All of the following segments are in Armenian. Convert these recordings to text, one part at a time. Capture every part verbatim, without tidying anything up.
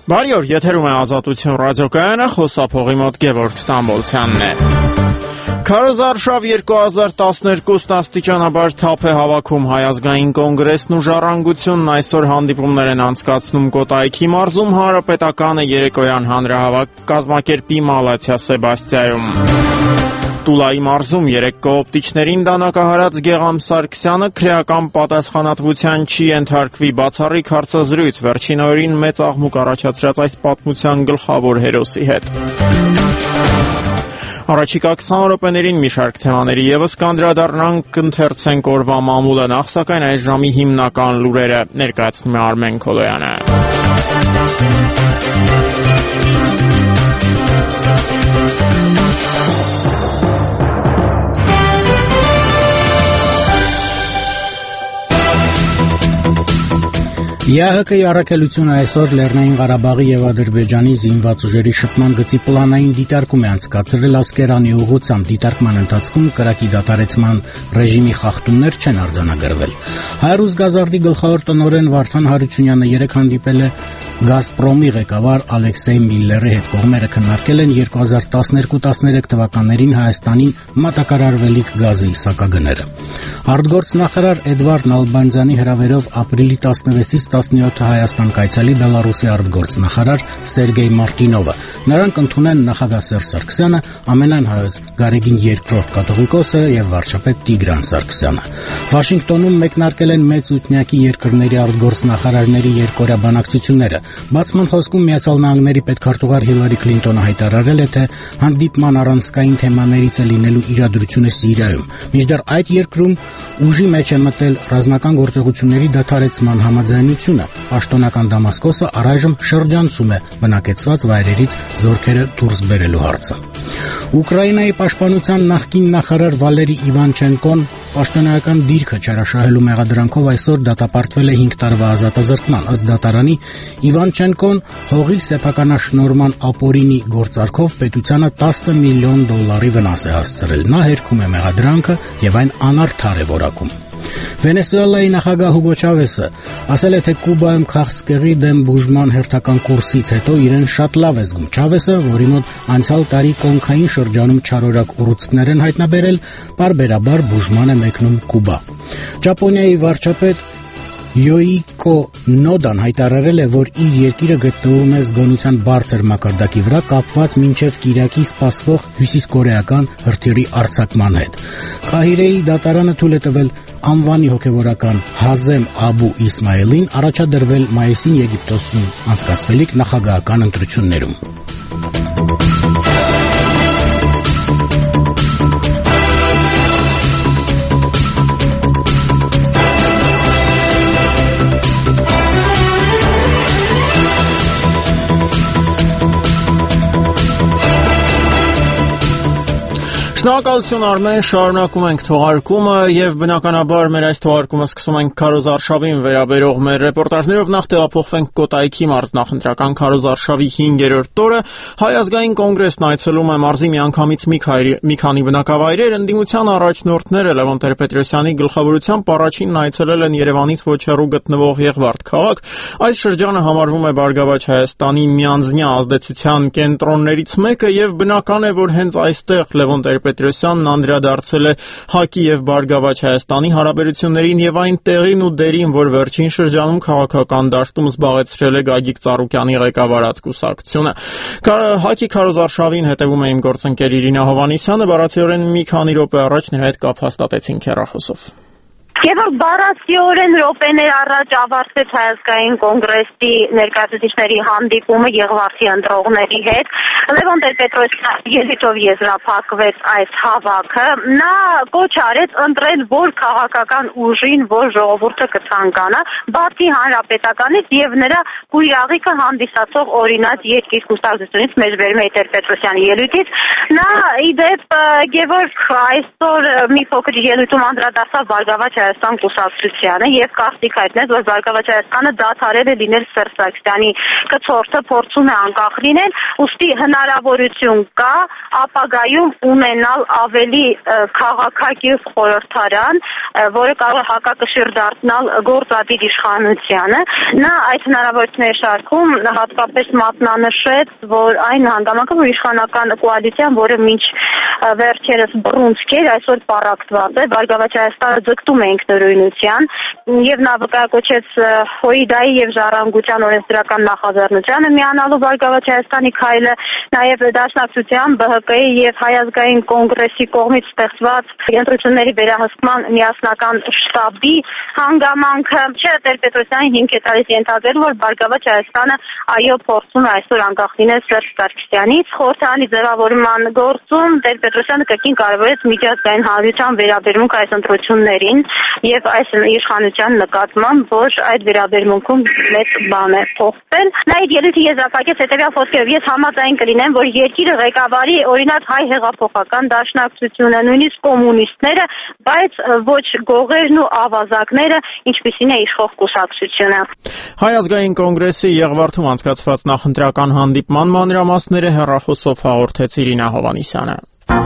Բարի օր, եթերում է Ազատություն ռադիոկայանը, խոսափողի մոտ Գևորգ Ստամբոլցյանն է։ Քարոզարշավ երկու հազար տասներկուսն աստիճանաբար թափ է հավաքում Հայ ազգային կոնգրեսն ու Ժառանգությունն այսօր հանդիպումներ են անցկացնում Կոտայքի մարզում, Հանրապետականը երեկոյան հանրահավաք կազմակերպի Մալաթիա Սեբաստիայում։ Տուլայի մարզում երեք կոոպտիչներին դանակահարած Գեղամ Սարգսյանը քրեական պատասխանատվության չի ենթարկվի, բացառիկ հարցազրույց վերջին օրերին մեծ աղմուկ առաջացրած այս պատմության գլխավոր հերոսի հետ։ Առաջիկա քսան րոպեներին մի շարք թեմաների ևս կանդրադառնանք, ընթերցենք օրվա մամուլը, նախ սակայն այս ժամի հիմնական լուրերը ներկայացնում է Արմեն Քոլոյանը։ ԵԱՀԿ-ի առաքելությունը այսօր Լեռնային Ղարաբաղի եւ Ադրբեջանի զինված ուժերի շփման գծի պլանային դիտարկում է անցկացրել Ասկերանի ուղղությամբ։ Դիտարկման ընթացքում կրակի դադարեցման ռեժիմի խախտումներ չեն արձանագրվել։ Հայրուզ Գազարդի գլխավոր տնօրեն Վարդան Հարությունյանը երեկ հանդիպել է Գազպրոմի ղեկավար Ալեքսեյ Միլլերի հետ։ Կողմերը քննարկել են երկու հազար տասներկու տասներեք թվականներին Հայաստանին մատակարարվելիք գազի սակագները։ Արտգործնախարար Էդվարդ Նալբանդյանի հրավերով ապրիլի տասնվեցից տասնյոթը Հայաստան կայցելի Բելարուսի արտգործնախարար Սերգեյ Մարտինովը։ Նրանք ընդունեն նախագահ Սերժ Սարգսյանը, ամենայն հայոց Գարեգին երկրորդ կաթողիկոսը եւ վարչապետ Տիգրան Սարգսյանը։ Վաշինգտոնում մեկնարկել են մեծ ութնյակի երկրների արտգործնախարարների երկօրյա բանակցությունները։ Բացման խոսքում Միացյալ Նահանգների պետքարտուղար Հիլարի Քլինտոնը հայտարարել է, թե հանդիպման առանցքային թեմաներից է լինելու իրադրությունը Սիրիայում։ Մինչդեռ այդ երկրում ուժի մեջ է մտել ռազմական գործողությունների դադարեցման համաձայնությունը։ Պաշտոնական Դամասկոսը առայժմ շրջանցում է բնակեցված վայրերից զորքերը դուրս բերելու հարցը։ Ուկրաինայի պաշտպանության նախկին նախարար Վալերի Իվանչենկոն պաշտոնական դիրքը չարաշահելու մեղադրանքով այսօր դատապարտվել է հինգ տարվա ազատազրկման։ Ըստ դատարանի Իվանչենկոն հողի սեփականաշնորհման ապօրինի գործարքով պետությանը տասը միլիոն դոլարի վնաս է հասցրել։ Նա հերքում է մեղադրանքը եւ այն անարդար է որակում։ Վենեսուելայի նախագահ Հուգո Չավեսը ասել է, թե Կուբայում քաղցկեղի դեմ բուժման հերթական կուրսից հետո իրեն շատ լավ է զգում։ Չավեսը, որի մոտ անցյալ տարի կոնքային շրջանում չարորակ ուռուցքներ են հայտնաբերել, պարբերաբար բուժման է մեկնում Կուբա։ Ճապոնիայի վարչապետ Յոիկո Նոդան հայտարարել է, որ իր երկիրը գտնվում է զգոնության բարձր մակարդակի վրա կապված մինչև կիրակի սպասվող հյուսիսկորեական հրթիռի արձակման հետ։ Կահիրեի դատարանը թույլ է տվել անվանի հոգևորական Հազեմ Աբու Իսմայելին առաջադրվել մայիսին Եգիպտոսում անցկացվելիք նախագահական ընտրություններում։ Շնորհակալություն Արմեն, շարունակում ենք թողարկումը եւ բնականաբար մեր այս թողարկումը սկսում ենք Քարոզարշավին վերաբերող մեր ռեպորտաժներով։ Նախ տեղափոխվենք Կոտայքի մարզ, նախընտրական Քարոզարշավի հինգերորդ օրը Հայ ազգային կոնգրեսն այցելում է մարզի միանգամից մի, մի քանի բնակավայրեր։ Ընդդիմության առաջնորդները Լևոն Տեր-Պետրոսյանի գլխավորությամբ առաջինն այցելել են Երևանից ոչ հեռու գտնվող Եղվարդ քաղաք։ Այս շրջանը համարվում է Բարգավաճ Հայաստանի միանձնյա ազդեցության կենտրոններից մեկը եւ բնական է, որ հենց այստեղ Լևոն Տեր-Պետրոսյանն անդրադարձել է ՀԱԿ-ի եւ Բարգավաճ Հայաստանի հարաբերություններին եւ այն տեղին ու դերին, որ վերջին շրջանում քաղաքական դաշտում զբաղեցրել է Գագիկ Ծառուկյանի ղեկավարած կուսակցությունը։ ՀԱԿ-ի քարոզարշավին հետևում է իմ գործընկեր Իրինա Հովհաննիսյանը, բառացիորեն մի քանի րոպե առաջ նրա հետ կապ հաստատեցինք հեռախոսով։ Եվ բառացիորեն րոպեներ առաջ ավարտվեց Հայ ազգային կոնգրեսի ներկայացուցիչների հանդիպումը Եղվարդի ընտրողների հետ։ Լևոն Տեր-Պետրոսյանի ելույթով եզրափակվեց այս հավաքը։ Նա կոչ արեց ընտրել որ քաղաքական ուժին, որ ժողովուրդը կցանկանա, բացի Հանրապետականից եւ նրա կույրաղիկը հանդիսացող օրինաց երկիր կուսակցությունից մեր վերում է Տեր-Պետրոսյանի ելույթից։ Նա ի դեպ Գևորգ այսօր մի փոքր ելույթում անդրադարձավ Բարգավաճ Հայաստան կուսակցությանը եւ կարծիք հայտնեց, որ Բարգավաճ Հայաստանը դադարել է լինել Սերժ Սարգսյանի կցորդը, փորձում է անկախ լինել, ուստի հնարավորություն կա ապագայում ունենալ ավելի քաղաքակիրթ խորհրդարան, որը կարող է հակակշիռ դառնալ գործադիր իշխանությանը։ Նա այդ հնարավորությունների շարքում հատկապես մատնանշեց, որ այն հանգամանքը, որ իշխանական կոալիցիան, որը մինչ վերջերս բռունցք էր, այսօր պառակտված է, Բարգավաճ Հայաստանը ձգտում է ինքնուրույնության, եւ նա վկայակոչեց Հոիդայի եւ Ժառանգության օրենսդրական նախաձեռնությանը միանալու Բարգավաճ Հայաստանի քայլը, նաեւ Դաշնակցության, Բ Հ Կ-ի եւ Հայ ազգային կոնգրեսի կողմից ստեղծված ընտրությունների վերահսկման միասնական շտաբի հանգամանքը։ Չէ, Տեր-Պետրոսյանի հիմք է տալիս ենթադրել, որ Բարգավաճ Հայաստանը այո փորձում է այսօր անկախ լինել Սերժ Սարգսյանից։ Խորհրդարանի ձևավորման գործում Տեր-Պետրոսյանը կրկին կարևորեց միջազգային հանրության վերաբերմունք այս ընտրություններին եւ այս իշխանության նկատմամբ, որ այդ վերաբերմունքում մեծ բան է փոխվել։ Նա այդ ելույթի եզրափակեց հետեւյալ խոսքերով. ես համաձայն կլինեմ, որ երկիրը ղեկավարի օրինակ Հայ հեղափոխական դաշնակցությունը, նույնիսկ կոմունիստները, բայց ոչ գողերն ու ավազակները, ինչպիսին է իշխող կուսակցությունը։ Հայ ազգային կոնգրեսի Եղվարդում անցկացված նախընտրական հանդիպման մանրամասները հեռախոսով հաղորդեց Իրինա Հովհաննիսյանը։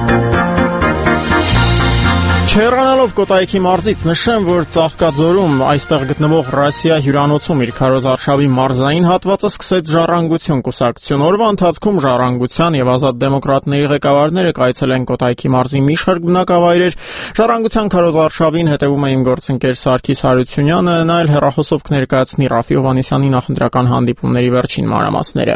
Չհեռանալով Կոտայքի մարզից նշեմ, որ Ծաղկաձորում այստեղ գտնվող Ռասիա հյուրանոցում իր քարոզարշավի մարզային հատվածը սկսեց Ժառանգություն կուսակցություն։ Օրվա ընթացքում Ժառանգության եւ Ազատ դեմոկրատների ղեկավարները կայցել են Կոտայքի մարզի մի շարք բնակավայրեր։ Ժառանգության քարոզարշավին հետևում է իմ գործընկեր Սարգիս Հարությունյանը, նա էլ հեռախոսով կներկայացնի Ռաֆի Հովհաննիսյանի նախընտրական հանդիպումների վերջին մանրամասները։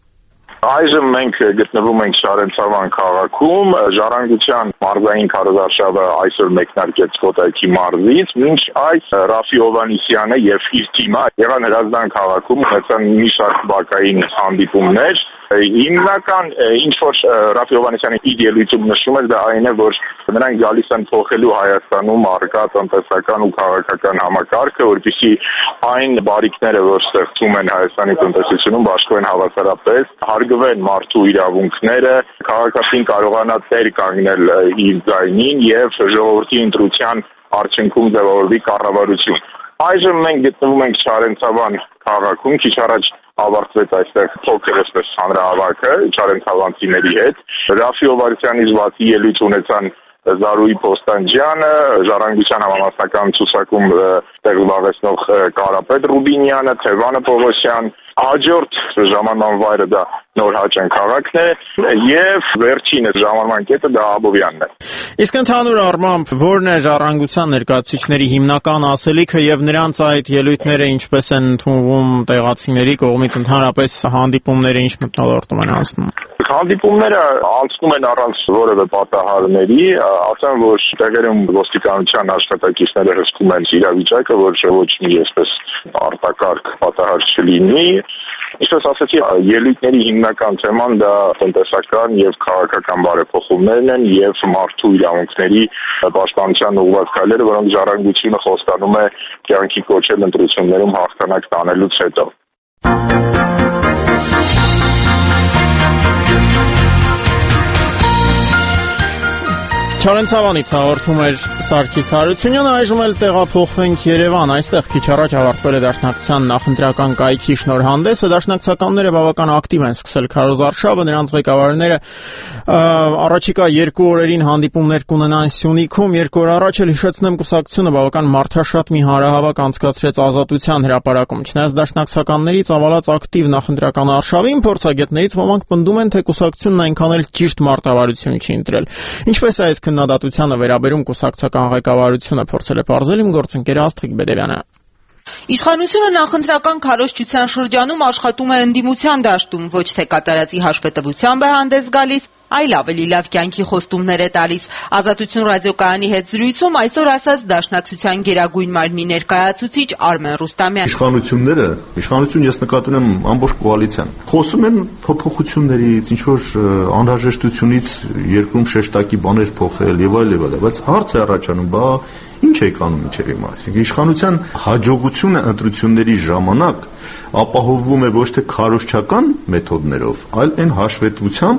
Այժմ մենք գտնվում ենք Շարենցավան քաղաքում, Ժառանգության մարզային քարոզարշավը այսօր մեկնարկեց Կոտայքի մարզից, մինչ այս Ռաֆի Հովհաննիսյանը եւ իր թիմը եղան Հրազդան քաղաքում, ունեցան մի շարք բակային հանդիպումներ։ Հիմնական ինչ որ Ռաֆի Հովհաննիսյանի իր ելույթում նշում է, դա այն է, որ նրանք գալիս են փոխելու Հայաստանում առկա տնտեսական ու քաղաքական համակարգը, որպեսզի այն բարիքները, որ ստեղծում են Հայաստանի տնտեսությունում, բաշխվեն հավասարապես, հարգվեն մարդու իրավունքները, քաղաքացին կարողանա տեր կանգնել իր ձայնին եւ ժողովրդի ընտրության արդյունքում ձևավորվի կառավարություն։ Այժմ մենք գտնվում ենք Շարենցավան քաղաքում, քիչ առաջ ավարտվեց այստեղ փոքր էսպես հանրահավաքը չարենցավանցիների հետ։ Ռաֆի Հովհաննիսյանի զվարթի ելույթ ունեցան Զարուհի Պոստանջյանը, Ժառանգության համամասնական ցուցակում տեղ զբաղեցնող Կարապետ Ռուբինյանը, Թևանը Պողոսյան, հաջորդ ժամանման վայրը դա Նորհաճան քաղաքն է եւ վերջինը ժամանման կետը դա Աբովյանն է։ Իսկ ընդհանուր առմամբ ո՞րն է Ժառանգության ներկայացուցիչների հիմնական ասելիքը եւ նրանց այդ ելույթները ինչպես են ընդունվում տեղացիների կողմից, ընդհանրապես հանդիպումները ինչ մթնոլորտում են անցնում։ Հանդիպումները անցնում են առանց որևէ պատահարների, ասեմ, որ տեղերում ոստիկանության աշխատակիցները հսկում են իրավիճակը, որ ոչ մի այսպես արտակարգ պատահար չլինի։ Ինչպես ասացի, ելույթների հիմնական թեման դա տնտեսական եւ քաղաքական բարեփոխումներն են եւ մարդու իրավունքների պաշտպանության ուղղված քայլերը, որոնք Ժառանգությունը խոստանում է կյանքի կոչել ընտրություններում հաղթանակ տանելուց հետո։ Չարենցավանից հաղորդում էր Սարգիս Հարությունյանը, այժմ էլ տեղափոխվենք Երևան, այստեղ քիչ առաջ ավարտվել է Դաշնակցության նախընտրական կայքի շնորհանդեսը, դաշնակցականները բավական ակտիվ են սկսել քարոզարշավը, նրանց ղեկավարները առաջիկա երկու օրերին հանդիպումներ կունենան Սյունիքում, երկու օր առաջ էլ հիշեցնեմ կուսակցությունը բավական մարդաշատ մի հանրահավաք անցկացրեց Ազատության հրապարակում, չնայած դաշնակցականներից ավալած ակտիվ նախընտրական արշավին փորձագետներից ոմանք պնդում են, թե կուսակցությունն այնքան էլ ճիշտ մարտավարություն չի ընտրել։ Ինչպես է այս քննադատությանը վերաբերում կուսակցական ղեկավարությունը փորձել է պարզել իմ գործընկեր Աստղիկ Բեդևյանը։ Իշխանությունը նախընտրական քարոզչության շրջանում աշխատում է ընդդիմության դաշտում, ոչ թե կատարածի հաշվետվությամբ է հանդես գալիս, այլ ավելի լավ կյանքի խոստումներ է տալիս։ Ազատություն ռադիոկայանի հետ զրույցում այսօր ասաց Դաշնակցության գերագույն մարմնի ներկայացուցիչ Արմեն Ռուստամյան։ Իշխանությունները, իշխանություն ես նկատի ունեմ ամբողջ կոալիցիան, խոսում են փոփոխություններից, ինչ որ անհրաժեշտությունից երկրում շեշտակի բաներ փոխել եւ այլ եւ այլ, բայց հարց է առաջանում, բա ինչ է կանում ինչեւ հիմա։ Այսինքն իշխանության հաջողությունը ընտրությունների ժամանակ ապահովվում է ոչ թե քարոզչական մեթոդներով, այլ այն հաշվետվությամբ,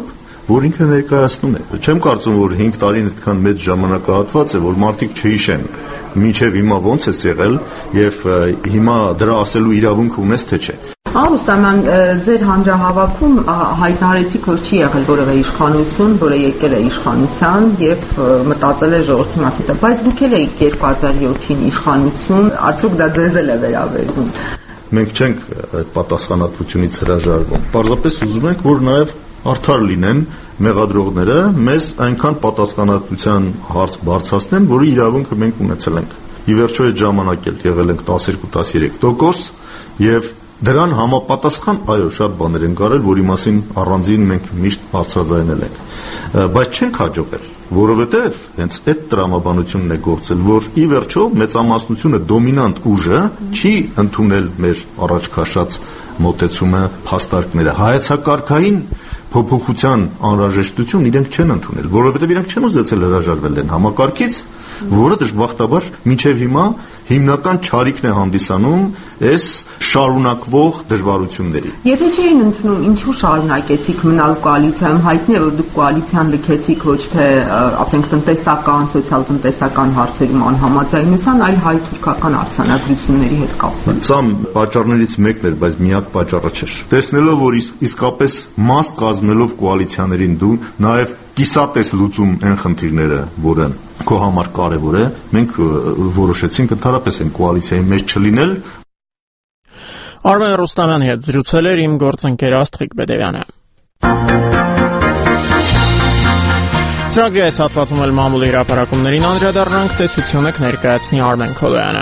որ ինքը ներկայացնում է։ Չեմ կարծում, որ հինգ տարին այդքան մեծ ժամանակահատված է, որ մարդիկ չհիշեն մինչև հիմա ոնց է եղել եւ հիմա դրա ասելու իրավունք ունես թե չէ։ Ռուստամյան, ձեր հանրահավաքում հայտնարեցիք, որ չի եղել որևէ իշխանություն, որը եկել է իշխանության եւ մտածել է ժողովրդի մասին, բայց դուք էլ եք երկու հազար յոթին իշխանություն, արդյոք դա ձեզ էլ է վերաբերվում։ Մենք չենք այդ պատասխանատվությունից հրաժարվում։ Պարզապես ուզում ենք, որ նաեւ արդար լինեն մեղադրողները, մեզ այնքան պատասխանատվության հարց բարձրացնեն, որի իրավունքը մենք ունեցել ենք։ Ի վերջո այդ ժամանակ էլ եղել ենք տասներկու տասներեք տոկոս եւ դրան համապատասխան, այո, շատ բաներ են կարել, որի մասին առանձին մենք միշտ բարձրաձայնել ենք, բայց չենք հաջողել, որովհետև հենց այդ տրամաբանությունն է գործել, որ ի վերջո մեծամասնությունը դոմինանտ ուժը չի ընդունել մեր առաջ քաշած մոտեցումը, փաստարկները, հայեցակարգային փոփոխության անհրաժեշտություն իրենք չեն ընդունել, որովհետև իրենք չեն ուզեցել հրաժարվել են համակարգից, որը դժբախտաբար մինչև հիմա հիմնական չարիքն է հանդիսանում այս շարունակվող դժվարությունների։ Եթե չէին ընդունում, ինչու շարունակեցիք մնալ կոալիցիայում, հայտնի է, որ դուք կոալիցիան լքեցիք ոչ թե ասենք տնտեսական, սոցիալ-տնտեսական հարցերում անհամաձայնության, այլ հայ-թուրքական արձանագրությունների հետ կապված։ Սա պատճառներից մեկն էր, բայց միակ պատճառը չէր։ Տեսնելով, որ իսկապես մաս կազմելով կոալիցիաներին դու նաև կիսատես լուծում այն խնդիրները, որը քո համար կարևոր է, մենք որոշեցինք ընդհանրապես այն կոալիցիայի մեջ չլինել։ Արմեն Ռուստամյանի հետ զրուցել էր իմ գործընկեր Աստղիկ Բեդևյանը։ Ծրագրի այս հատվածում էլ մամուլի հրապարակումներին անդրադառնանք, տեսություն եք ներկայացնի Արմեն Քոլոյանը։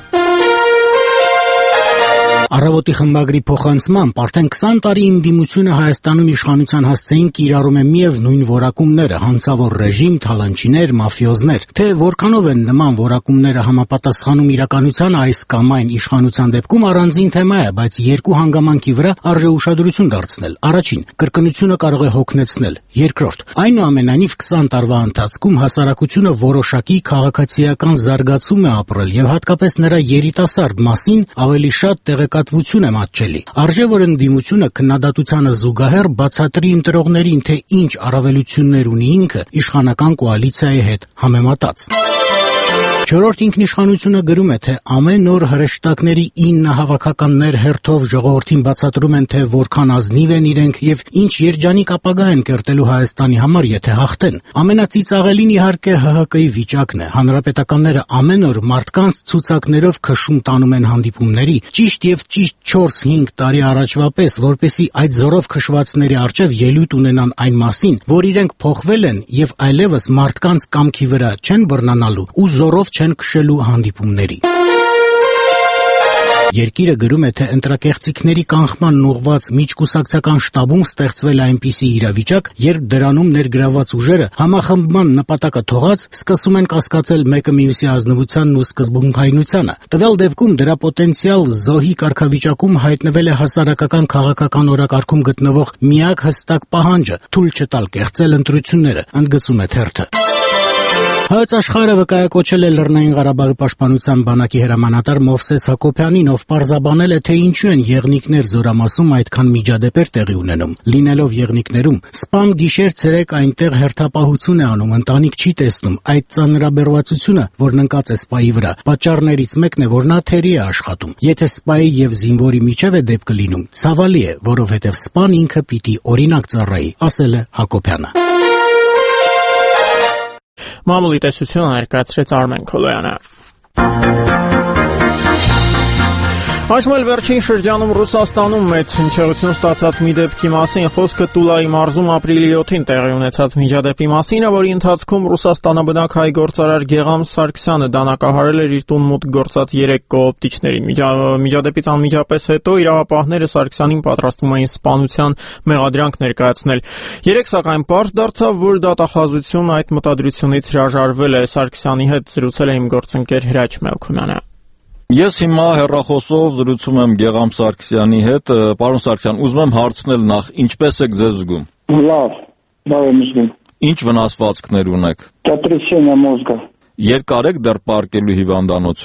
Առավոտի խմբագրի փոխանցմամբ արդեն քսան տարի ինդիմությունը Հայաստանում իշխանության հասցեին կիրառում է միև նույն որակումները՝ հանցավոր ռեժիմ, թալանչիներ, մաֆիոզներ։ Թե որքանով են նման որակումները համապատասխանում իրականությանը այս կամ այն իշխանության դեպքում առանձին թեմա է, բայց երկու հանգամանքի վրա արժե ուշադրություն դարձնել։ Առաջին, կրկնությունը կարող է հոգնեցնել։ Երկրորդ, այնուամենայնիվ քսան տարվա ընթացքում հասարակությունը որոշակի քաղաքացիական զարգացում է ապրել եւ հատկապես նրա երիտասարդ մասին ավելի շատ տեղեկատվություն է մատչելի։ Արժե որ ընդդիմությունը քննադատությանը զուգահեռ բացատրի ընտրողներին, թե ինչ առավելություններ ունի ինքը իշխանական կոալիցիայի հետ համեմատած։ Չորրորդ ինքնիշխանությունը գրում է, թե ամեն օր հրեշտակների ինը հավաքականներ հերթով ժողովրդին բացատրում են, թե որքան ազնիվ են իրենք եւ ինչ երջանիկ ապագա են կերտելու Հայաստանի համար, եթե հաղթեն։ Ամենածիծաղելին իհարկե ՀՀԿ-ի վիճակն է։ Հանրապետականները ամեն օր մարդկանց ցուցակներով քշում տանում են հանդիպումների, ճիշտ եւ ճիշտ չորս-հինգ տարի առաջվա պես, որպեսզի այդ զորով քշվածների առջև ելույթ ունենան այն մասին, որ իրենք փոխվել են եւ այլևս մարդկանց կամքի վրա չեն բռնանալու ու զորով չեն քշելու հանդիպումների։ Երկիրը գրում է, թե ընտրակեղծիքների կանխման ուղղված միջկուսակցական շտաբում ստեղծվել է այնպիսի իրավիճակ, երբ դրանում ներգրավված ուժերը համախմբման նպատակը թողած սկսում են կասկածել մեկը մյուսի ազնվությանն ու սկզբունքայնությանը։ Տվյալ դեպքում դրա պոտենցիալ զոհի կարգավիճակում հայտնվել է հասարակական քաղաքական օրակարգում գտնվող միակ հստակ պահանջը՝ թույլ չտալ կեղծել ընտրությունները, ընդգծում է թերթը։ Հայոց աշխարհը վկայակոչել է Լեռնային Ղարաբաղի պաշտպանության բանակի հրամանատար Մովսես Հակոբյանին, ով պարզաբանել է, թե ինչու են եղնիկներ զորամասում այդքան միջադեպեր տեղի ունենում։ Լինելով եղնիկներում, սպան գիշեր-ցերեկ այնտեղ հերթապահություն է անում, ընտանիք չի տեսնում։ Այդ ծանրաբեռվածությունը, որն ընկած է սպայի վրա, պատճառներից մեկն է, որ նա թերի է աշխատում։ Եթե սպայի եւ զինվորի միջև է դեպքը լինում, ցավալի է, որովհետեւ սպան ինքը պիտի օրինակ ծառայի, ասել է Հակոբյանը։ Մամուլի տեսությունը ներկայացրեց Արմեն Քոլոյանը։ Այժմ էլ վերջին շրջանում Ռուսաստանում մեծ հնչեղություն ստացած մի դեպքի մասին, խոսքը Տուլայի մարզում ապրիլի յոթին տեղի ունեցած միջադեպի մասին է, որի ընթացքում Ռուսաստանաբնակ հայ գործարար Գեգամ Սարգսյանը դանակահարել էր իր տուն մուտք գործած երեք կոոպտիչներին։ Միջադեպից անմիջապես հետո իրավապահները Սարգսյանին պատրաստվում էին սպանության մեղադրանք ներկայացնել։ Երեք սակայն պարզ դարձավ, որ դատախազություն այդ մտադրությունից հրաժարվել է։ Սարգսյանի հետ զրուցել է իմ գործընկեր Հրաչ Մելքումյանը։ Ես հիմա հեռախոսով զրուցում եմ Գեգամ Սարգսյանի հետ։ Պարոն Սարգսյան, ուզում եմ հարցնել նախ, ինչպես եք ձեզ զգում։ Լավ, լավ եմ զգում։ Ինչ վնասվածքներ ունեք։ Сотрясение мозга։ Երկար եք դեռ պարկելու հիվանդանոցում։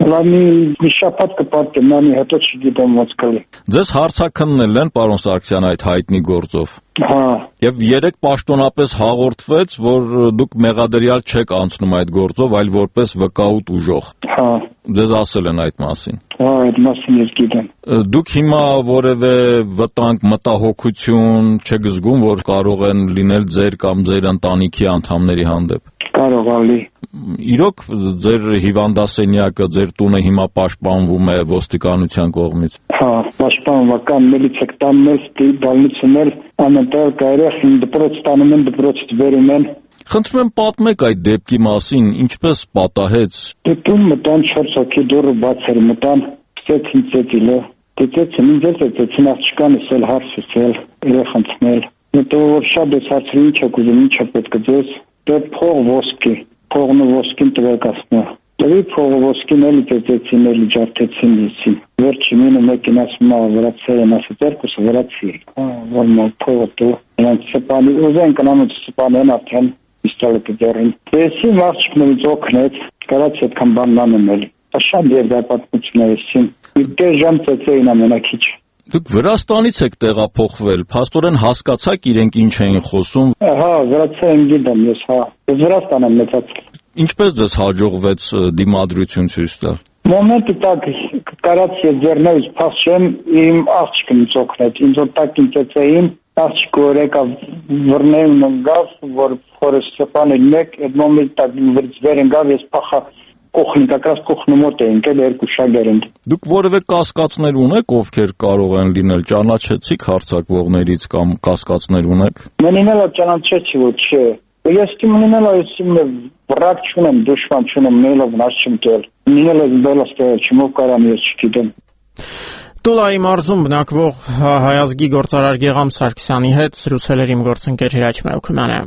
Լանի մի շաբաթ կպատեմ, նանի հետո չգիտեմ ոնց կլի։ Ձեզ հարցաքննել են, պարոն Սարգսյան, այդ հայտնի գործով։ Հա։ Եվ երեք պաշտոնապես հաղորդվեց, որ դուք մեղադրյալ չեք անցնում այդ գործով, այլ որպես վկայուտ ուժող։ Հա։ Ձեզ ասել են այդ մասին։ Հա, այդ մասին ես գիտեմ։ Դուք հիմա որևէ վտանգ, մտահոգություն չեք զգում, որ կարող են լինել ձեր կամ ձեր ընտանիքի անդամների հանդեպ։ Կարող ալի։ Իրոք ձեր հիվանդասենյակը, ձեր տունը հիմա պաշտպանվում է ոստիկանության կողմից։ Հա, պաշտպանական միլիցիա տաննես, դալնություններ, անընդհատ կարելի դպրոց տանում են, դպրոցից բերում են։ Խնդրում եմ պատմեք այդ դեպքի մասին, ինչպես պատահեց։ Դեպքում մտան չորս հոգի դուրը բաց էր, մտան, ստեցին ծեցիլը, ծեցին ինձ էլ ծեցին աղջկան իսել հարց իսել, երեխանցնել։ Հետո որ շատ ես հարցրի ինչ եք ուզում, ինչ է պետք է ձեզ, դե փող ոսկի, փողն ու ոսկին տվեկացնա։ Դե փողը ոսկին էլի ծեցին, էլի ջարդեցին լիսին։ Վերջի մինը մեկին ասում է վրացել են ասել երկուսը վրացի։ Որ մո փողը դու նրանց սպանի ուզեն կանանոց սպանեն արդեն պիստոլետը դերին։ Դեսի մաղջիկներից օգնեց, կարաց այդքան բանն անեմ էլի։ Շատ երկրապատմություններին։ Իդե ժամ ծեցեին ամենակիչ։ Դուք Վրաստանից եք տեղափոխվել, փաստորեն հասկացաք իրենք ինչ էին խոսում։ Հա, վրացեն գիտեմ ես, հա։ Ես Վրաստան եմ մեծացել։ Ինչպես ձեզ հաջողվեց դիմադրություն ցույց տալ։ Մոմենտի տակ կարաց ես ձեռներս փախչեմ, իմ աղջիկն ինձ օգնեց, ինձ օտակին ծեցեին, աղջիկը որ եկավ վռնեին ընկավ, որ խորս սպանել մեկ, այդ մոմենտի տակ վրից վեր ընկավ, ես փախա կողնի, как раз կողնու մոտ էինք, էլ երկու շագեր ենք։ Դուք որևէ կասկածներ ունեք, ովքեր կարող են լինել, ճանաչեցիք հարձակվողներից կամ կասկածներ ունեք։ Մենինելա ճանաչեցի, որ չէ։ Ես կմնենելա, ես իմ վրակ չունեմ, դուշման չունեմ, նելով նաշ չեմ տել։ Մինելը բելաստը չմով կարամ ես չգիտեմ։ Տուլայի մարզում բնակվող հայազգի գործարար Գեգամ Սարգսյանի հետ զրուցել էր իմ գործընկեր Հիրաչ Մելքումյանը։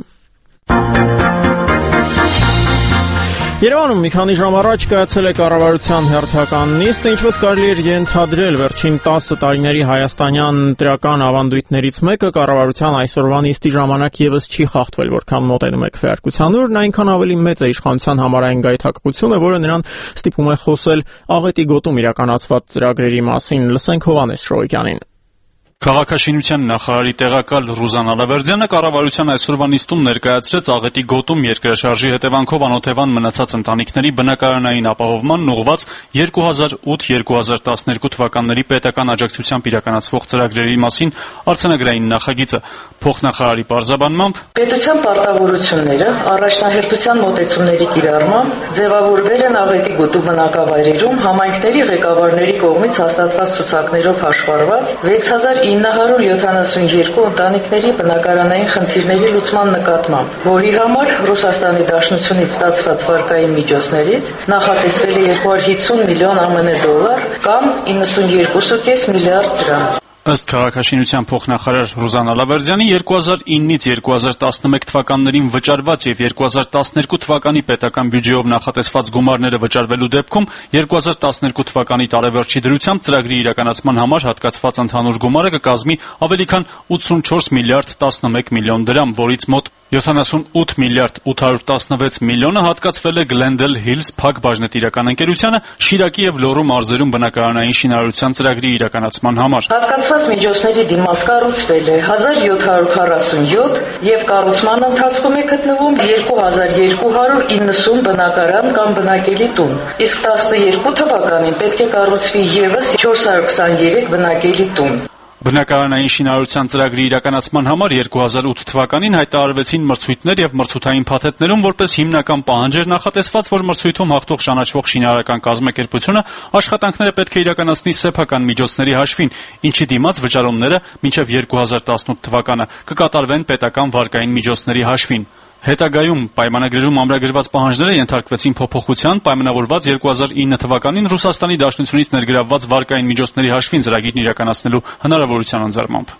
Երևանում մի քանի ժամ առաջ կայացել է կառավարության հերթական նիստը, ինչպես կարելի էր ենթադրել, վերջին տասը տարիների հայաստանյան ընտրական ավանդույթներից մեկը կառավարության այսօրվա նիստի ժամանակ եւս չի խախտվել, որքան մոտենում է քվեարկության օրն, այնքան ավելի մեծ է իշխանության համարային գայթակղությունը, որը նրան ստիպում է խոսել աղետի գոտում իրականացված ծրագրերի մասին։ Լսենք Հովհաննես Շոյկյանին։ Քաղաքաշինության նախարարի տեղակալ Ռուզան Ալավերդյանը կառավարության այսօրվա նիստում ներկայացրեց աղետի գոտում երկրաշարժի հետևանքով անօթևան մնացած ընտանիքների բնակարանային ապահովմանն ուղղված երկու հազար ութ երկու հազար տասներկու թվականների պետական աջակցությամբ իրականացվող ծրագրերի մասին արձանագրային նախագիծը։ Փոխնախարարի պարզաբանմամբ պետության պարտավորությունները առաջնահերթության մոտեցումների կիրառմամբ ձևավորվել են աղետի գոտու բնակավայրերում համայնքների ղեկավարների կողմից հաստատված ցուցակներով հաշվառված վեց հազար ինը հարյուր յոթանասունյոթ ընտանիքների բնակարանային խնդիրների լուծման նկատմամբ, որի համար Ռուսաստանի Դաշնությունից ստացված վարկային միջոցներից նախատեսվել է երկու հարյուր հիսուն միլիոն ԱՄՆ դոլար կամ իննսունյոթ կόμμα պենս միլիարդ դրամ։ Ըստ քաղաքաշինության փոխնախարար Ռուզան Ալավերդյանի երկու հազար ինից երկու հազար տասնմեկ թվականներին վճարված եւ երկու հազար տասներկու թվականի պետական բյուջեով նախատեսված գումարները վճարվելու դեպքում երկու հազար տասներկու թվականի տարեվերջի դրությամբ ծրագրի իրականացման համար հատկացված ընդհանուր գումարը կկազմի ավելի քան ութսունչորս միլիարդ տասնմեկ միլիոն դրամ, որից մոտ յոթանասունութ միլիարդ ութ հարյուր տասնվեց միլիոնը հատկացվել է Glendale Hills Փակ բաժնետիրական ընկերությանը Շիրակի եւ Լոռու մարզերում բնակարանային շինարարության ծրագրի իրականացման համար։ Հատկացված միջոցների դիմաց կառուցվել է հազար յոթ հարյուր քառասունյոթ եւ կառուցման ընթացքում է գտնվում երկու հազար երկու հարյուր իննսուն բնակարան կամ բնակելի տուն։ Իսկ տասներկու թվականին պետք է կառուցվի եւս չորս հարյուր քսաներեք բնակելի տուն։ Բնակարանային շինարարության ծրագրի իրականացման համար երկու հազար ութ թվականին հայտարարվեցին մրցույթներ եւ մրցութային փաթեթներում որպես հիմնական պահանջ էր նախատեսված, որ մրցույթում հաղթող ճանաչվող շինարարական կազմակերպությունը աշխատանքները պետք է իրականացնի սեփական միջոցների հաշվին, ինչի դիմաց վճարումները մինչեւ երկու հազար տասնութ թվականը կկատարվեն պետական վարկային միջոցների հաշվին։ Հետագայում պայմանագրերում ամրագրված պահանջները ենթարկվեցին փոփոխության, պայմանավորված երկու հազար ինը թվականին Ռուսաստանի Դաշնությունից ներգրավված վարկային միջոցների հաշվին ծրագիրն իրականացնելու հնարավորության ընձեռմամբ։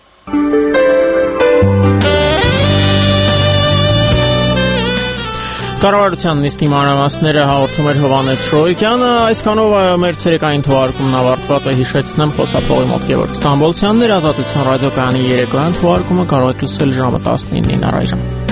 Կառավարության նիստի մանրամասները հաղորդում էր Հովհաննես Շոյկյանը, այսքանով մեր ցերեկային թողարկումն ավարտված է, հիշեցնեմ խոսափողի մոտ Գևորգ Ստամբոլցյանն էր, Ազատության ռադիոկայանի երեկոյան թողարկումը կարող եք լսել ժամը տասնինին առայժմ։